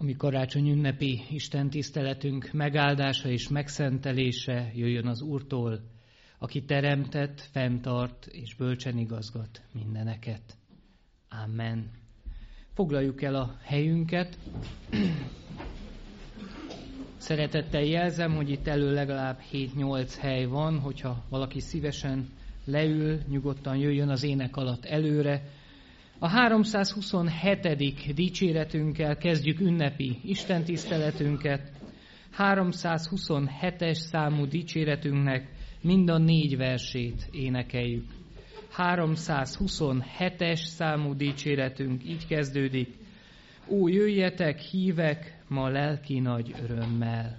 mi karácsony ünnepi istentiszteletünk megáldása és megszentelése jöjjön az Úrtól, aki teremtett, fenntart és bölcsen igazgat mindeneket. Amen. Foglaljuk el a helyünket. Szeretettel jelzem, hogy itt elő legalább 7-8 hely van, hogyha valaki szívesen leül, nyugodtan jöjjön az ének alatt előre. A 327. dicséretünkkel kezdjük ünnepi istentiszteletünket. 327-es számú dicséretünknek mind a 4 versét énekeljük. 327-es számú dicséretünk így kezdődik. Ó, jöjjetek, hívek, ma lelki nagy örömmel.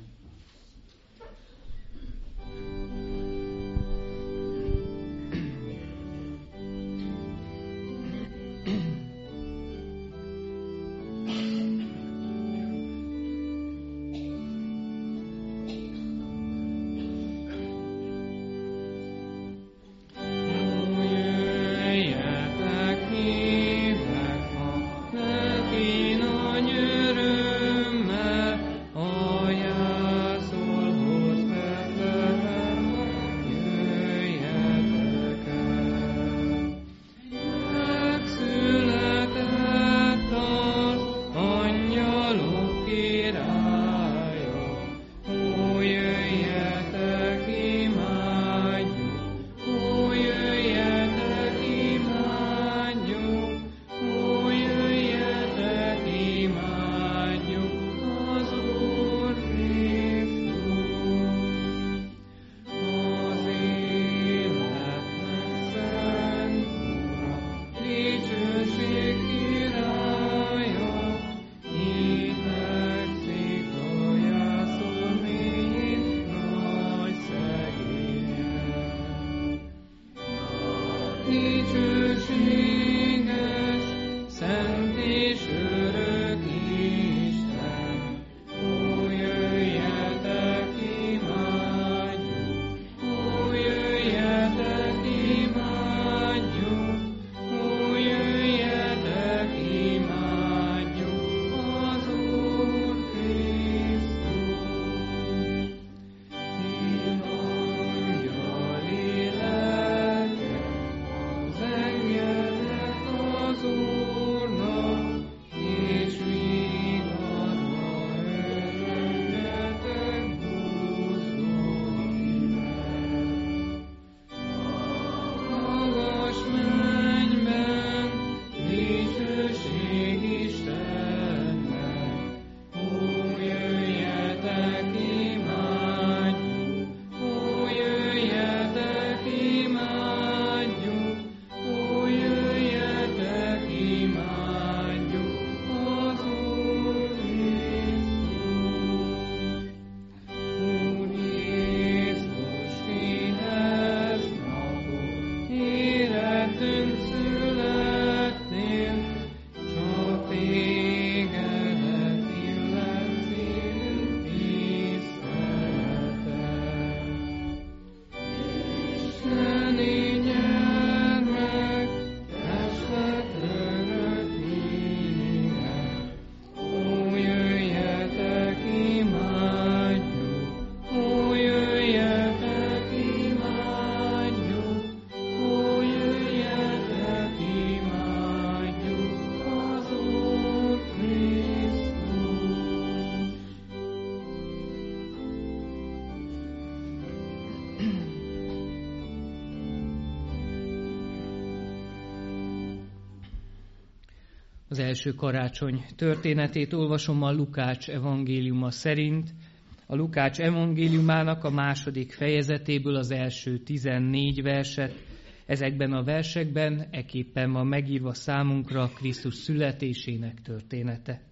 Az első karácsony történetét olvasom a Lukács evangéliuma szerint. A Lukács evangéliumának a 2. fejezetéből az első 14 verset. Ezekben a versekben ekképpen van megírva számunkra Krisztus születésének története.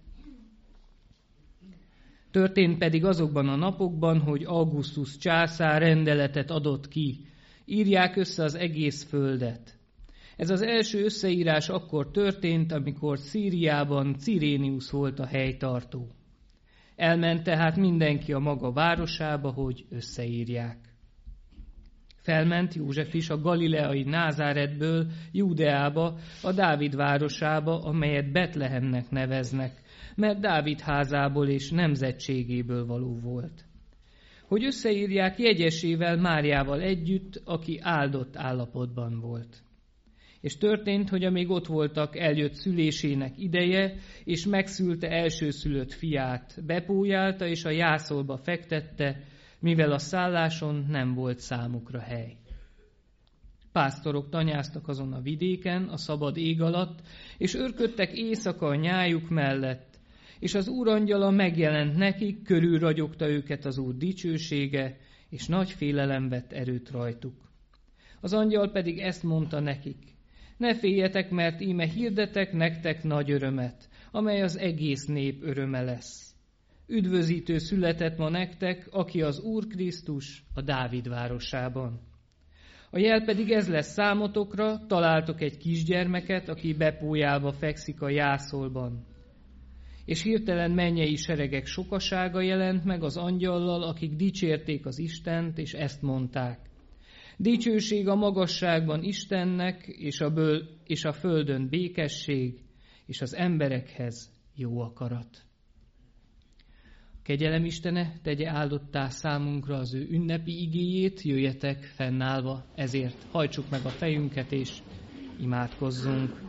Történt pedig azokban a napokban, hogy Augustus császár rendeletet adott ki. Írják össze az egész földet. Ez az első összeírás akkor történt, amikor Szíriában Cirénius volt a helytartó. Elment tehát mindenki a maga városába, hogy összeírják. Felment József is a galileai Názáretből Júdeába, a Dávid városába, amelyet Betlehemnek neveznek, mert Dávid házából és nemzetségéből való volt. Hogy összeírják jegyesével Máriával együtt, aki áldott állapotban volt. És történt, hogy amíg ott voltak, eljött szülésének ideje, és megszülte elsőszülött fiát, bepújálta és a jászolba fektette, mivel a szálláson nem volt számukra hely. Pásztorok tanyáztak azon a vidéken, a szabad ég alatt, és őrködtek éjszaka a nyájuk mellett, és az Úr angyala megjelent nekik, körülragyogta őket az Úr dicsősége, és nagy félelem vett erőt rajtuk. Az angyal pedig ezt mondta nekik: ne féljetek, mert íme hirdetek nektek nagy örömet, amely az egész nép öröme lesz. Üdvözítő született ma nektek, aki az Úr Krisztus a Dávid városában. A jel pedig ez lesz számotokra, találtok egy kisgyermeket, aki bepójálva fekszik a jászolban. És hirtelen mennyei seregek sokasága jelent meg az angyallal, akik dicsérték az Istent, és ezt mondták: dicsőség a magasságban Istennek, és a földön békesség, és az emberekhez jó akarat. A kegyelem Istene tegye áldottá számunkra az ő ünnepi igéjét, jöjjetek fennállva, ezért hajtsuk meg a fejünket, és imádkozzunk.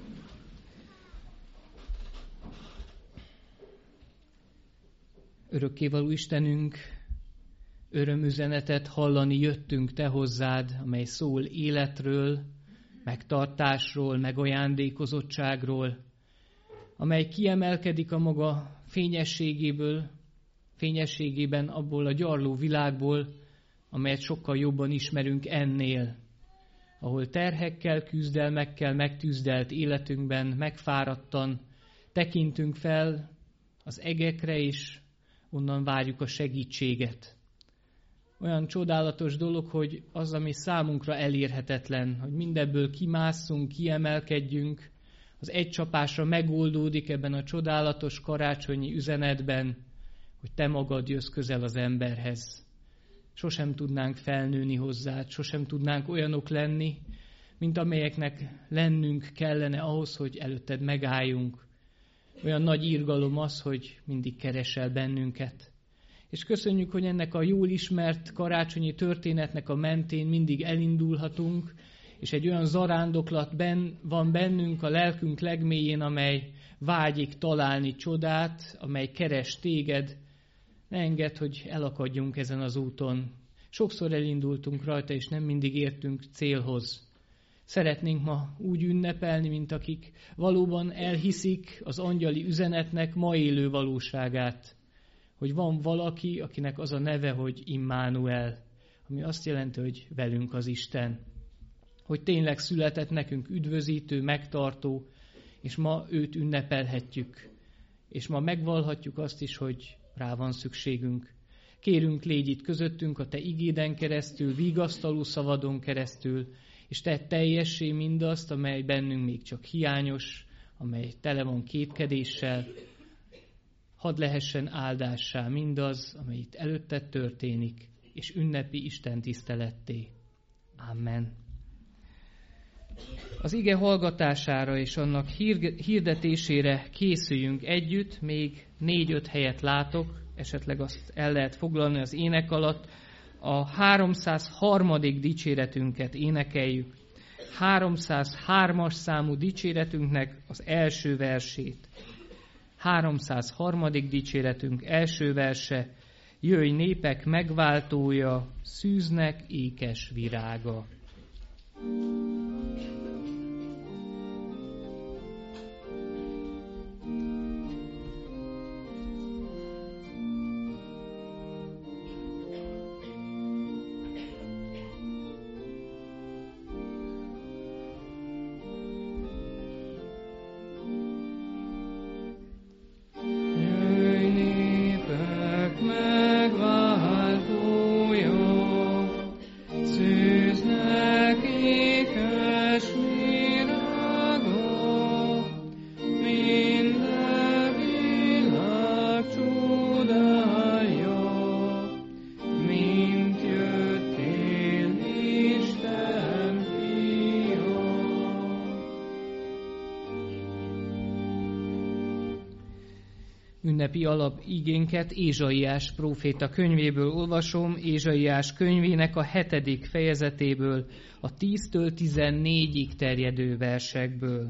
Örökkévaló Istenünk, örömüzenetet hallani jöttünk Te hozzád, amely szól életről, megtartásról, megajándékozottságról, amely kiemelkedik a maga fényességében abból a gyarló világból, amelyet sokkal jobban ismerünk ennél, ahol terhekkel, küzdelmekkel megtűzdelt életünkben megfáradtan tekintünk fel az egekre, és onnan várjuk a segítséget. Olyan csodálatos dolog, hogy az, ami számunkra elérhetetlen, hogy mindebből kimásszunk, kiemelkedjünk, az egy csapásra megoldódik ebben a csodálatos karácsonyi üzenetben, hogy Te magad jössz közel az emberhez. Sosem tudnánk felnőni hozzád, sosem tudnánk olyanok lenni, mint amelyeknek lennünk kellene ahhoz, hogy előtted megálljunk. Olyan nagy irgalom az, hogy mindig keresel bennünket. És köszönjük, hogy ennek a jól ismert karácsonyi történetnek a mentén mindig elindulhatunk, és egy olyan zarándoklat van bennünk a lelkünk legmélyén, amely vágyik találni csodát, amely keres téged. Ne engedd, hogy elakadjunk ezen az úton. Sokszor elindultunk rajta, és nem mindig értünk célhoz. Szeretnénk ma úgy ünnepelni, mint akik valóban elhiszik az angyali üzenetnek ma élő valóságát, hogy van valaki, akinek az a neve, hogy Immanuel, ami azt jelenti, hogy velünk az Isten. Hogy tényleg született nekünk üdvözítő, megtartó, és ma őt ünnepelhetjük. És ma megvallhatjuk azt is, hogy rá van szükségünk. Kérünk, légy itt közöttünk a Te igéden keresztül, vigasztaló szavadon keresztül, és Te teljessé mindazt, amely bennünk még csak hiányos, amely tele van kétkedéssel. Hadd lehessen áldássá mindaz, amely itt előtted történik, és ünnepi Isten tiszteletté. Amen. Az ige hallgatására és annak hirdetésére készüljünk együtt, még 4-5 helyet látok, esetleg azt el lehet foglalni az ének alatt. A 303. dicséretünket énekeljük. 303-as számú dicséretünknek az első versét. 303. dicséretünk első verse: jöjj népek megváltója, szűznek ékes virága. Szűznek ünnepi alapigénket Ézsaiás próféta könyvéből olvasom, Ézsaiás könyvének a 7. fejezetéből, a 10-től 14-ig terjedő versekből.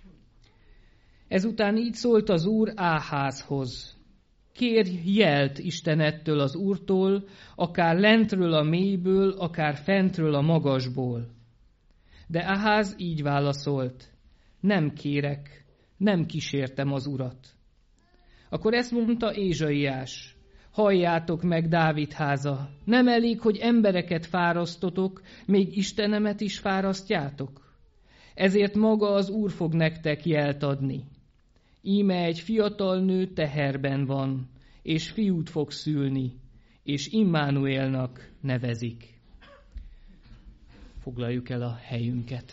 Ezután így szólt az Úr Áházhoz: Kérj jelt Istenettől, az Úrtól, akár lentről a mélyből, akár fentről a magasból. De Áház így válaszolt: Nem kérek, nem kísértem az Urat. Akkor ezt mondta Ézsaiás: Halljátok meg, Dávid háza, nem elég, hogy embereket fárasztotok, még Istenemet is fárasztjátok? Ezért maga az Úr fog nektek jelt adni. Íme egy fiatal nő teherben van, és fiút fog szülni, és Immanuélnak nevezik. Foglaljuk el a helyünket.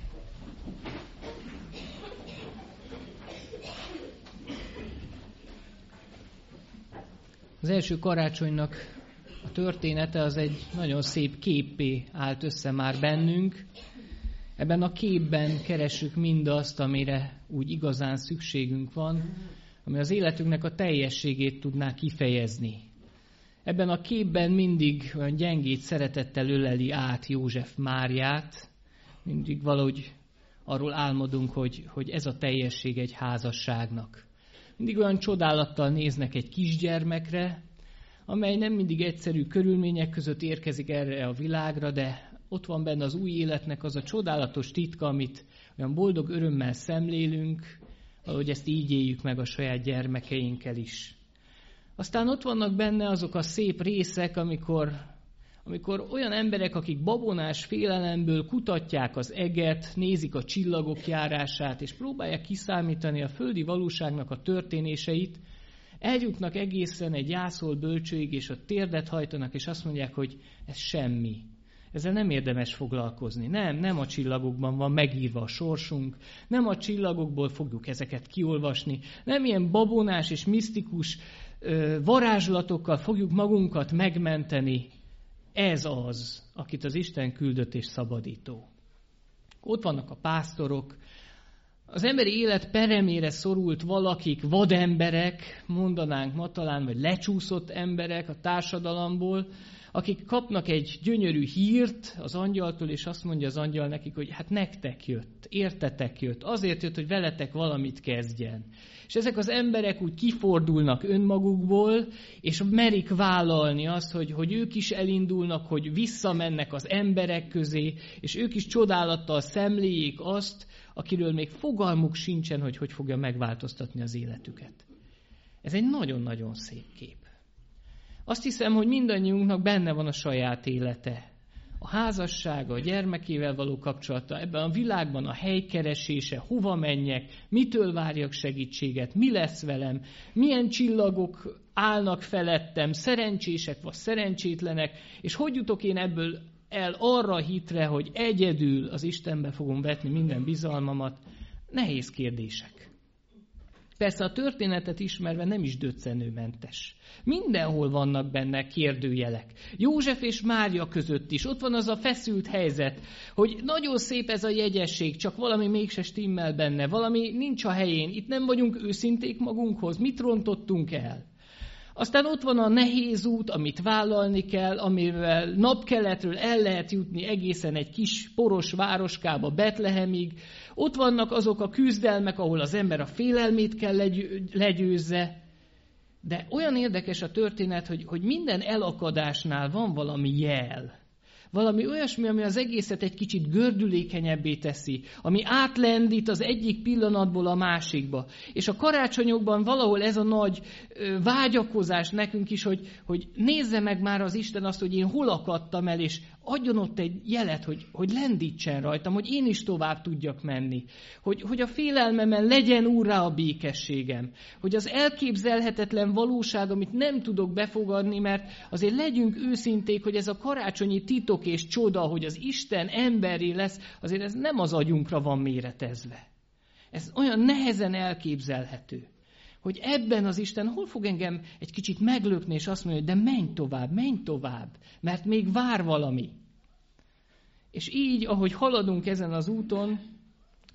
Az első karácsonynak a története az egy nagyon szép képpé állt össze már bennünk. Ebben a képben keressük mindazt, amire úgy igazán szükségünk van, ami az életünknek a teljességét tudná kifejezni. Ebben a képben mindig olyan gyengét szeretettel öleli át József Máriát, mindig valahogy arról álmodunk, hogy ez a teljesség egy házasságnak. Mindig olyan csodálattal néznek egy kisgyermekre, amely nem mindig egyszerű körülmények között érkezik erre a világra, de ott van benne az új életnek az a csodálatos titka, amit olyan boldog örömmel szemlélünk, valahogy ezt így éljük meg a saját gyermekeinkkel is. Aztán ott vannak benne azok a szép részek, amikor olyan emberek, akik babonás félelemből kutatják az eget, nézik a csillagok járását, és próbálják kiszámítani a földi valóságnak a történéseit, eljutnak egészen egy jászol bölcsőig, és ott térdet hajtanak, és azt mondják, hogy ez semmi. Ezzel nem érdemes foglalkozni. Nem a csillagokban van megírva a sorsunk, nem a csillagokból fogjuk ezeket kiolvasni, nem ilyen babonás és misztikus varázslatokkal fogjuk magunkat megmenteni. Ez az, akit az Isten küldött és szabadító. Ott vannak a pásztorok, az emberi élet peremére szorult valakik, vademberek, mondanánk ma talán, vagy lecsúszott emberek a társadalomból, akik kapnak egy gyönyörű hírt az angyaltól, és azt mondja az angyal nekik, hogy hát nektek jött, értetek jött, azért jött, hogy veletek valamit kezdjen. És ezek az emberek úgy kifordulnak önmagukból, és merik vállalni azt, hogy ők is elindulnak, hogy visszamennek az emberek közé, és ők is csodálattal szemléljék azt, akiről még fogalmuk sincsen, hogy fogja megváltoztatni az életüket. Ez egy nagyon-nagyon szép kép. Azt hiszem, hogy mindannyiunknak benne van a saját élete. A házassága, a gyermekével való kapcsolata, ebben a világban a helykeresése, hova menjek, mitől várjak segítséget, mi lesz velem, milyen csillagok állnak felettem, szerencsések vagy szerencsétlenek, és hogy jutok én ebből el arra a hitre, hogy egyedül az Istenbe fogom vetni minden bizalmamat. Nehéz kérdések. Persze a történetet ismerve nem is döccenőmentes. Mindenhol vannak benne kérdőjelek. József és Mária között is. Ott van az a feszült helyzet, hogy nagyon szép ez a jegyesség, csak valami mégse stimmel benne, valami nincs a helyén. Itt nem vagyunk őszinték magunkhoz. Mit rontottunk el? Aztán ott van a nehéz út, amit vállalni kell, amivel napkeletről el lehet jutni egészen egy kis poros városkába, Betlehemig. Ott vannak azok a küzdelmek, ahol az ember a félelmét kell legyőzze. De olyan érdekes a történet, hogy minden elakadásnál van valami jel. Valami olyasmi, ami az egészet egy kicsit gördülékenyebbé teszi, ami átlendít az egyik pillanatból a másikba. És a karácsonyokban valahol ez a nagy vágyakozás nekünk is, hogy nézze meg már az Isten azt, hogy én hol akadtam el, és adjon ott egy jelet, hogy lendítsen rajtam, hogy én is tovább tudjak menni. Hogy a félelmemen legyen úrrá a békességem. Hogy az elképzelhetetlen valóság, amit nem tudok befogadni, mert azért legyünk őszinték, hogy ez a karácsonyi titok és csoda, hogy az Isten emberré lesz, azért ez nem az agyunkra van méretezve. Ez olyan nehezen elképzelhető, hogy ebben az Isten hol fog engem egy kicsit meglökni, és azt mondja, hogy de menj tovább, mert még vár valami. És így, ahogy haladunk ezen az úton,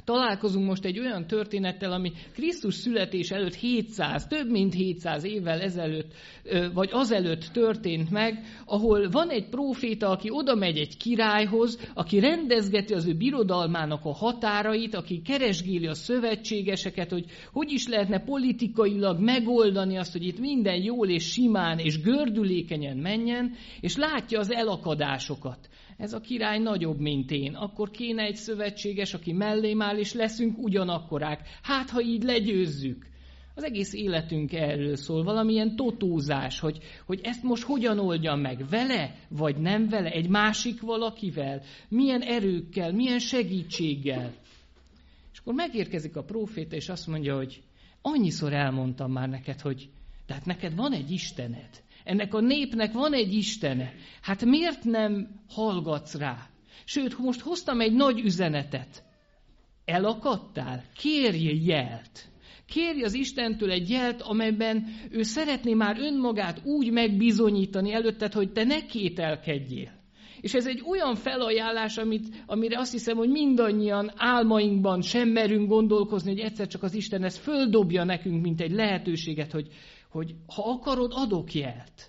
Találkozunk most egy olyan történettel, ami Krisztus születés előtt 700, több mint 700 évvel ezelőtt, vagy azelőtt történt meg, ahol van egy próféta, aki oda megy egy királyhoz, aki rendezgeti az ő birodalmának a határait, aki keresgéli a szövetségeseket, hogy is lehetne politikailag megoldani azt, hogy itt minden jól és simán és gördülékenyen menjen, és látja az elakadásokat. Ez a király nagyobb, mint én. Akkor kéne egy szövetséges, aki mellém áll, és leszünk ugyanakkorák. Hát, ha így legyőzzük. Az egész életünk erről szól, valamilyen totózás, hogy ezt most hogyan oldjam meg, vele vagy nem vele, egy másik valakivel, milyen erőkkel, milyen segítséggel. És akkor megérkezik a próféta, és azt mondja, hogy annyiszor elmondtam már neked, hogy de hát neked van egy Istened. Ennek a népnek van egy Istene. Hát miért nem hallgatsz rá? Sőt, most hoztam egy nagy üzenetet. Elakadtál? Kérj jelt. Kérj az Istentől egy jelt, amelyben ő szeretné már önmagát úgy megbizonyítani előtted, hogy te ne kételkedjél. És ez egy olyan felajánlás, amire azt hiszem, hogy mindannyian álmainkban sem merünk gondolkozni, hogy egyszer csak az Isten ezt földobja nekünk, mint egy lehetőséget, hogy ha akarod, adok jelt.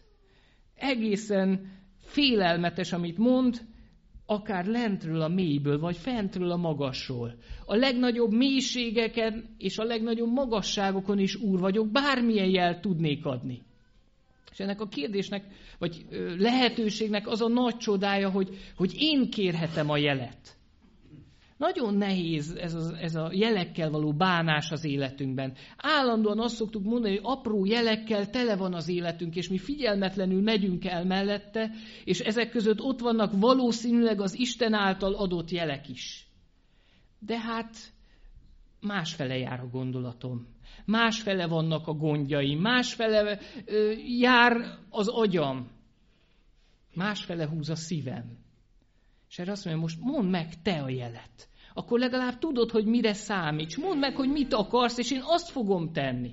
Egészen félelmetes, amit mond, akár lentről a mélyből, vagy fentről a magasról. A legnagyobb mélységeken és a legnagyobb magasságokon is úr vagyok, bármilyen jelt tudnék adni. És ennek a kérdésnek, vagy lehetőségnek az a nagy csodája, hogy én kérhetem a jelet. Nagyon nehéz ez a jelekkel való bánás az életünkben. Állandóan azt szoktuk mondani, hogy apró jelekkel tele van az életünk, és mi figyelmetlenül megyünk el mellette, és ezek között ott vannak valószínűleg az Isten által adott jelek is. De hát másfele jár a gondolatom. Másfele vannak a gondjaim, másfele jár az agyam, másfele húz a szívem. És erre azt mondja, most mondd meg te a jelet. Akkor legalább tudod, hogy mire számíts. Mondd meg, hogy mit akarsz, és én azt fogom tenni.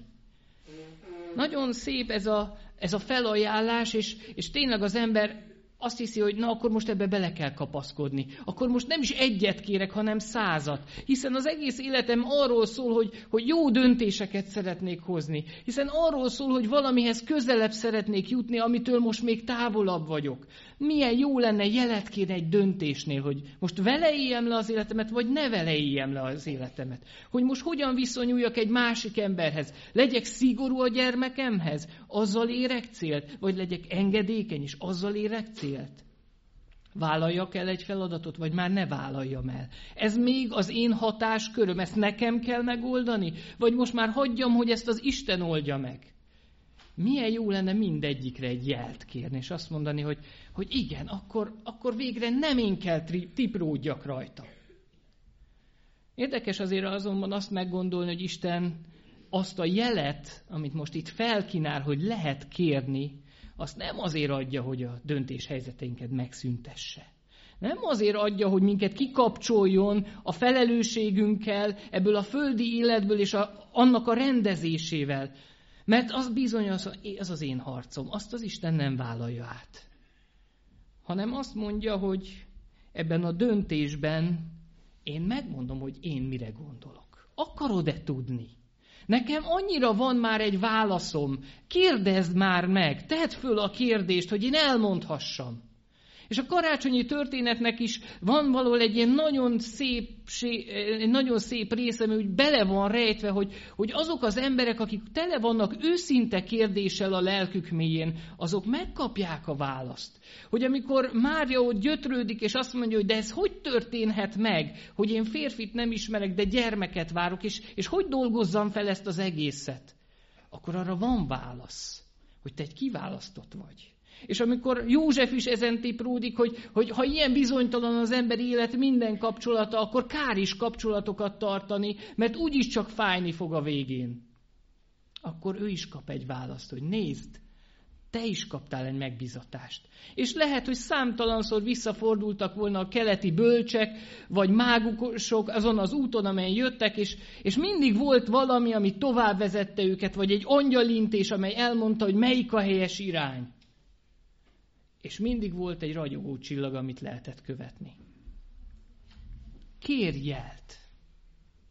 Nagyon szép ez a felajánlás, és tényleg az ember azt hiszi, hogy na, akkor most ebbe bele kell kapaszkodni. Akkor most nem is egyet kérek, hanem 100-at. Hiszen az egész életem arról szól, hogy jó döntéseket szeretnék hozni. Hiszen arról szól, hogy valamihez közelebb szeretnék jutni, amitől most még távolabb vagyok. Milyen jó lenne jelet kérni egy döntésnél, hogy most vele éljem le az életemet, vagy ne vele éljem le az életemet. Hogy most hogyan viszonyuljak egy másik emberhez. Legyek szigorú a gyermekemhez, azzal érek célt, vagy legyek engedékeny, és azzal érek célt. Vállaljak el egy feladatot, vagy már ne vállaljam el. Ez még az én hatásköröm, ezt nekem kell megoldani? Vagy most már hagyjam, hogy ezt az Isten oldja meg? Milyen jó lenne mindegyikre egy jelt kérni, és azt mondani, hogy igen, akkor végre nem én kell tipródjak rajta. Érdekes azért azonban azt meggondolni, hogy Isten azt a jelet, amit most itt felkínál, hogy lehet kérni, azt nem azért adja, hogy a döntéshelyzeteinket megszüntesse. Nem azért adja, hogy minket kikapcsoljon a felelősségünkkel, ebből a földi életből és annak a rendezésével. Mert az bizony az az én harcom, azt az Isten nem vállalja át. Hanem azt mondja, hogy ebben a döntésben én megmondom, hogy én mire gondolok. Akarod-e tudni? Nekem annyira van már egy válaszom, kérdezd már meg, tedd föl a kérdést, hogy én elmondhassam. És a karácsonyi történetnek is van valahol egy ilyen nagyon szép része, ami úgy bele van rejtve, hogy azok az emberek, akik tele vannak őszinte kérdéssel a lelkük mélyén, azok megkapják a választ. Hogy amikor Mária ott gyötrődik, és azt mondja, hogy de ez hogy történhet meg, hogy én férfit nem ismerek, de gyermeket várok, és hogy dolgozzam fel ezt az egészet? Akkor arra van válasz, hogy te egy kiválasztott vagy. És amikor József is ezen tipródik, hogy ha ilyen bizonytalan az ember élet minden kapcsolata, akkor kár is kapcsolatokat tartani, mert úgyis csak fájni fog a végén. Akkor ő is kap egy választ, hogy nézd, te is kaptál egy megbizatást. És lehet, hogy számtalanszor visszafordultak volna a keleti bölcsek, vagy mágusok azon az úton, amelyen jöttek, és mindig volt valami, ami tovább vezette őket, vagy egy angyalintés, amely elmondta, hogy melyik a helyes irány. És mindig volt egy ragyogó csillag, amit lehetett követni. Kérj jelt.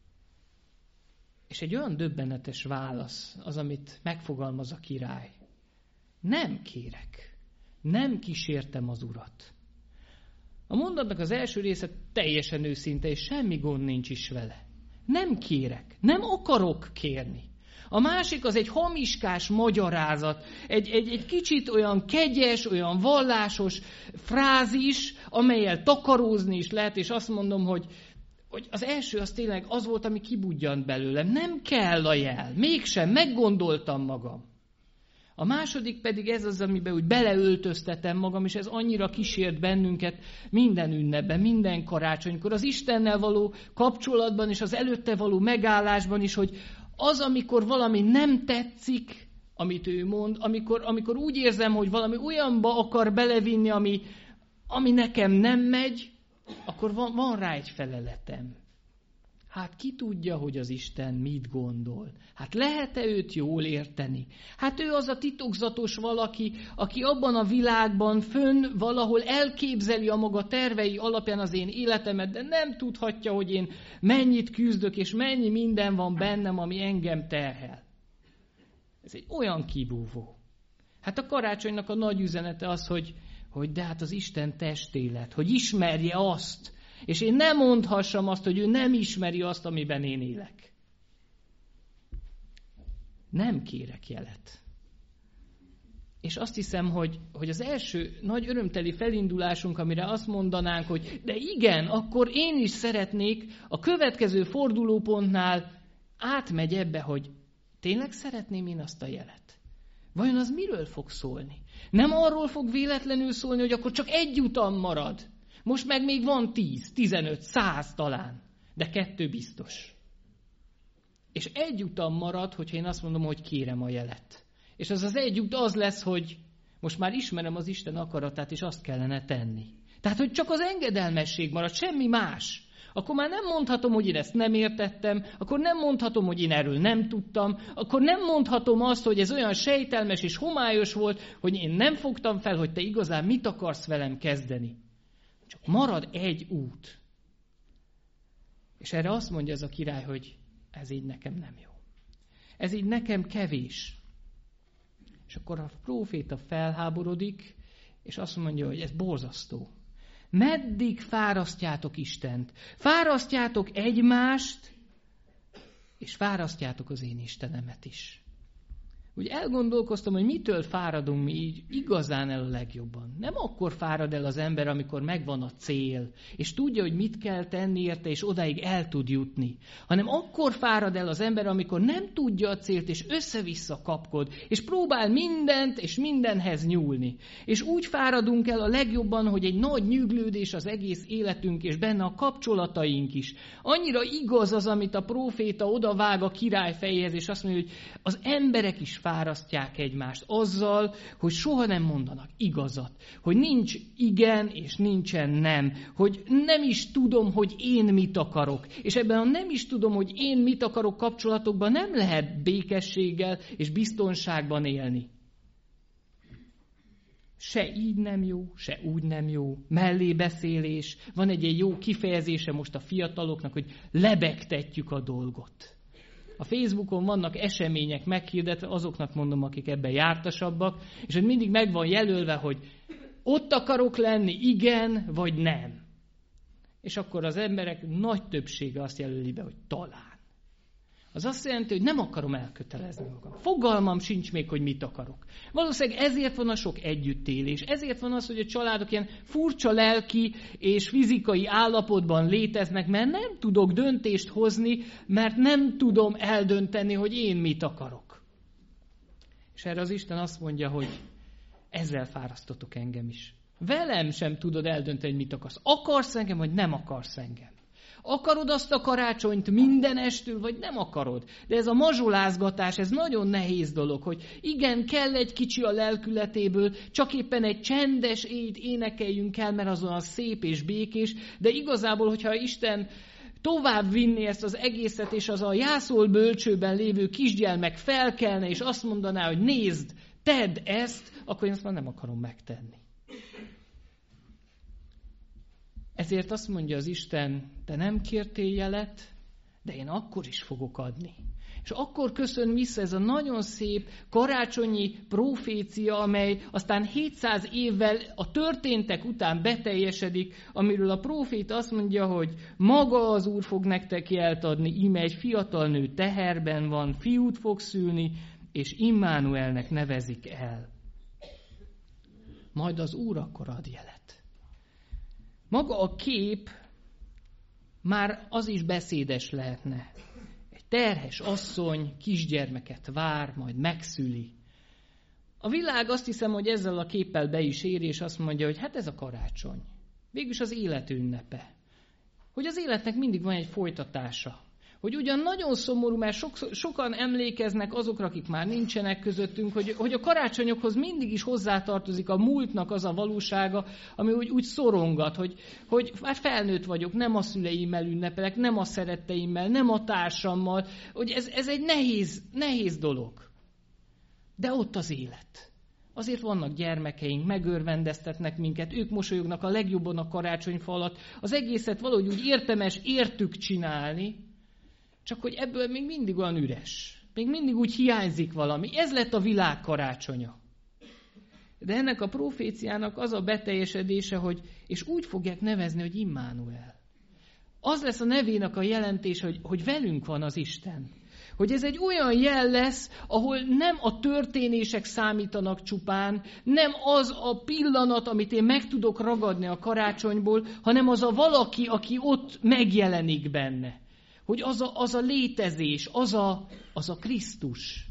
És egy olyan döbbenetes válasz az, amit megfogalmaz a király. Nem kérek, nem kísértem az Urat. A mondatnak az első része teljesen őszinte, és semmi gond nincs is vele. Nem kérek, nem akarok kérni. A másik az egy hamiskás magyarázat, egy kicsit olyan kegyes, olyan vallásos frázis, amellyel takarózni is lehet, és azt mondom, hogy az első az tényleg az volt, ami kibudjant belőlem. Nem kell a jel, mégsem, meggondoltam magam. A második pedig ez az, amiben úgy beleöltöztetem magam, és ez annyira kísért bennünket minden ünnepben, minden karácsonykor, az Istennel való kapcsolatban, és az előtte való megállásban is, hogy az, amikor valami nem tetszik, amit ő mond, amikor úgy érzem, hogy valami olyanba akar belevinni, ami nekem nem megy, akkor van rá egy feleletem. Hát ki tudja, hogy az Isten mit gondol? Hát lehet-e őt jól érteni? Hát ő az a titokzatos valaki, aki abban a világban fönn valahol elképzeli a maga tervei alapján az én életemet, de nem tudhatja, hogy én mennyit küzdök, és mennyi minden van bennem, ami engem terhel. Ez egy olyan kibúvó. Hát a karácsonynak a nagy üzenete az, hogy de hát az Isten testélet, hogy ismerje azt, és én nem mondhassam azt, hogy ő nem ismeri azt, amiben én élek. Nem kérek jelet. És azt hiszem, hogy az első nagy örömteli felindulásunk, amire azt mondanánk, hogy de igen, akkor én is szeretnék, a következő fordulópontnál átmegy ebbe, hogy tényleg szeretném én azt a jelet. Vajon az miről fog szólni? Nem arról fog véletlenül szólni, hogy akkor csak egy utam marad. Most meg még van 10, 15, 100 talán, de 2 biztos. És egy utam marad, hogyha én azt mondom, hogy kérem a jelet. És az egy út az lesz, hogy most már ismerem az Isten akaratát, és azt kellene tenni. Tehát, hogy csak az engedelmesség marad, semmi más. Akkor már nem mondhatom, hogy én ezt nem értettem, akkor nem mondhatom, hogy én erről nem tudtam, akkor nem mondhatom azt, hogy ez olyan sejtelmes és homályos volt, hogy én nem fogtam fel, hogy te igazán mit akarsz velem kezdeni. Csak marad egy út. És erre azt mondja ez a király, hogy ez így nekem nem jó. Ez így nekem kevés. És akkor a próféta felháborodik, és azt mondja, hogy ez borzasztó. Meddig fárasztjátok Istent? Fárasztjátok egymást, és fárasztjátok az én Istenemet is. Úgy elgondolkoztam, hogy mitől fáradunk mi így igazán el a legjobban. Nem akkor fárad el az ember, amikor megvan a cél, és tudja, hogy mit kell tenni érte, és odáig el tud jutni. Hanem akkor fárad el az ember, amikor nem tudja a célt, és össze-vissza kapkod, és próbál mindent és mindenhez nyúlni. És úgy fáradunk el a legjobban, hogy egy nagy nyüglődés az egész életünk, és benne a kapcsolataink is. Annyira igaz az, amit a próféta odavág a király fejéhez, és azt mondja, hogy az emberek is fárasztják egymást azzal, hogy soha nem mondanak igazat, hogy nincs igen és nincsen nem, hogy nem is tudom, hogy én mit akarok. És ebben a nem is tudom, hogy én mit akarok kapcsolatokban nem lehet békességgel és biztonságban élni. Se így nem jó, se úgy nem jó, mellébeszélés. Van egy jó kifejezése most a fiataloknak, hogy lebegtetjük a dolgot. A Facebookon vannak események meghirdetve, azoknak mondom, akik ebben jártasabbak, és hogy mindig meg van jelölve, hogy ott akarok lenni, igen, vagy nem. És akkor az emberek nagy többsége azt jelöli be, hogy talán. Az azt jelenti, hogy nem akarom elkötelezni magam. Fogalmam sincs még, hogy mit akarok. Valószínűleg ezért van a sok együttélés. Ezért van az, hogy a családok ilyen furcsa lelki és fizikai állapotban léteznek, mert nem tudok döntést hozni, mert nem tudom eldönteni, hogy én mit akarok. És erre az Isten azt mondja, hogy ezzel fárasztotok engem is. Velem sem tudod eldönteni, hogy mit akarsz. Akarsz engem, vagy nem akarsz engem? Akarod azt a karácsonyt minden estül, vagy nem akarod? De ez a mazsolázgatás, ez nagyon nehéz dolog, hogy igen, kell egy kicsi a lelkületéből, csak éppen egy csendes éjt énekeljünk el, mert az olyan szép és békés, de igazából, hogyha Isten tovább vinni ezt az egészet, és az a jászol bölcsőben lévő kisgyermek felkelne, és azt mondaná, hogy nézd, tedd ezt, akkor én azt már nem akarom megtenni. Ezért azt mondja az Isten, te nem kértél jelet, de én akkor is fogok adni. És akkor köszön vissza ez a nagyon szép karácsonyi profécia, amely aztán 700 évvel a történtek után beteljesedik, amiről a próféta azt mondja, hogy maga az Úr fog nektek jelt adni, íme egy fiatal nő teherben van, fiút fog szülni, és Immanuelnek nevezik el. Majd az Úr akkor ad jelet. Maga a kép már az is beszédes lehetne. Egy terhes asszony kisgyermeket vár, majd megszüli. A világ azt hiszem, hogy ezzel a képpel be is ér, és azt mondja, hogy hát ez a karácsony. Végülis az élet ünnepe. Hogy az életnek mindig van egy folytatása. Hogy ugyan nagyon szomorú, mert sokan emlékeznek azokra, akik már nincsenek közöttünk, hogy a karácsonyokhoz mindig is hozzátartozik a múltnak az a valósága, ami úgy szorongat, hogy már felnőtt vagyok, nem a szüleimmel ünnepelek, nem a szeretteimmel, nem a társammal, hogy ez egy nehéz dolog. De ott az élet. Azért vannak gyermekeink, megörvendeztetnek minket, ők mosolyognak a legjobban a karácsonyfa alatt. Az egészet valahogy úgy értük csinálni, csak hogy ebből még mindig olyan üres. Még mindig úgy hiányzik valami. Ez lett a világ karácsonya. De ennek a proféciának az a beteljesedése, hogy és úgy fogják nevezni, hogy Immanuel. Az lesz a nevének a jelentése, hogy velünk van az Isten. Hogy ez egy olyan jel lesz, ahol nem a történések számítanak csupán, nem az a pillanat, amit én meg tudok ragadni a karácsonyból, hanem az a valaki, aki ott megjelenik benne. Hogy az a létezés, az a Krisztus,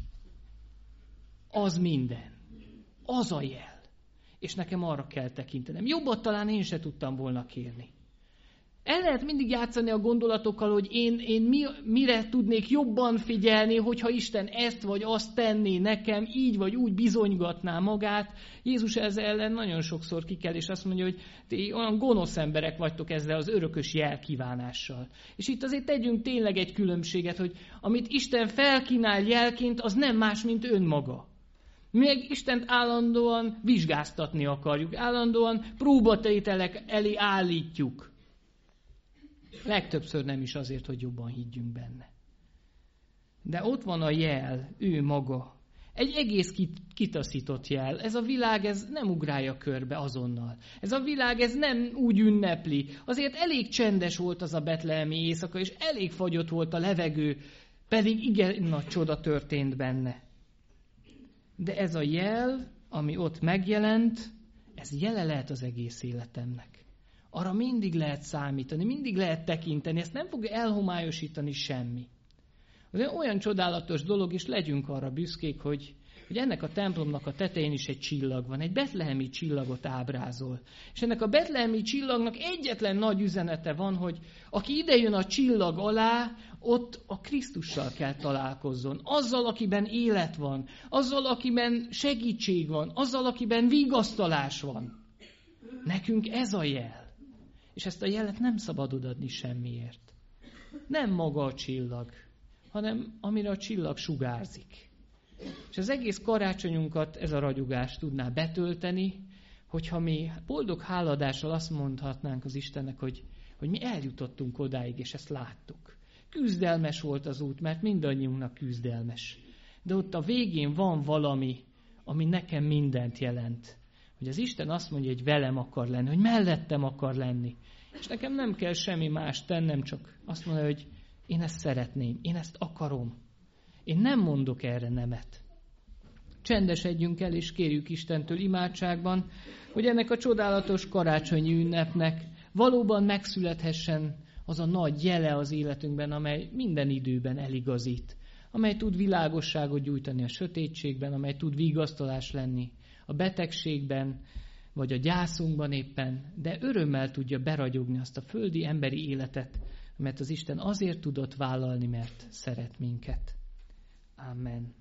az minden. Az a jel. És nekem arra kell tekintenem. Jobbat talán én se tudtam volna kérni. El lehet mindig játszani a gondolatokkal, hogy én mire tudnék jobban figyelni, hogyha Isten ezt vagy azt tenné nekem, így vagy úgy bizonygatná magát. Jézus ezzel ellen nagyon sokszor kikel, és azt mondja, hogy ti olyan gonosz emberek vagytok ezzel az örökös jelkívánással. És itt azért tegyünk tényleg egy különbséget, hogy amit Isten felkínál jelként, az nem más, mint önmaga. Mi meg Istent állandóan vizsgáztatni akarjuk, állandóan próbatételek elé állítjuk. Legtöbbször nem is azért, hogy jobban higgyünk benne. De ott van a jel, ő maga. Egy egész kitaszított jel. Ez a világ ez nem ugrálja körbe azonnal. Ez a világ ez nem úgy ünnepli. Azért elég csendes volt az a betlehemi éjszaka, és elég fagyott volt a levegő, pedig igen nagy csoda történt benne. De ez a jel, ami ott megjelent, ez jele lehet az egész életemnek. Arra mindig lehet számítani, mindig lehet tekinteni, ezt nem fogja elhomályosítani semmi. Az olyan csodálatos dolog, és legyünk arra büszkék, hogy ennek a templomnak a tetején is egy csillag van, egy betlehemi csillagot ábrázol. És ennek a betlehemi csillagnak egyetlen nagy üzenete van, hogy aki idejön a csillag alá, ott a Krisztussal kell találkozzon. Azzal, akiben élet van, azzal, akiben segítség van, azzal, akiben vigasztalás van. Nekünk ez a jel. És ezt a jelet nem szabad odaadni semmiért. Nem maga a csillag, hanem amire a csillag sugárzik. És az egész karácsonyunkat ez a ragyogás tudná betölteni, hogyha mi boldog háladással azt mondhatnánk az Istennek, hogy mi eljutottunk odáig, és ezt láttuk. Küzdelmes volt az út, mert mindannyiunknak küzdelmes. De ott a végén van valami, ami nekem mindent jelent. Hogy az Isten azt mondja, hogy velem akar lenni, hogy mellettem akar lenni. És nekem nem kell semmi más tennem, csak azt mondja, hogy én ezt szeretném, én ezt akarom. Én nem mondok erre nemet. Csendesedjünk el, és kérjük Istentől imádságban, hogy ennek a csodálatos karácsonyi ünnepnek valóban megszülethessen az a nagy jele az életünkben, amely minden időben eligazít, amely tud világosságot gyújtani a sötétségben, amely tud vigasztalás lenni a betegségben, vagy a gyászunkban éppen, de örömmel tudja beragyogni azt a földi emberi életet, mert az Isten azért tudott vállalni, mert szeret minket. Amen.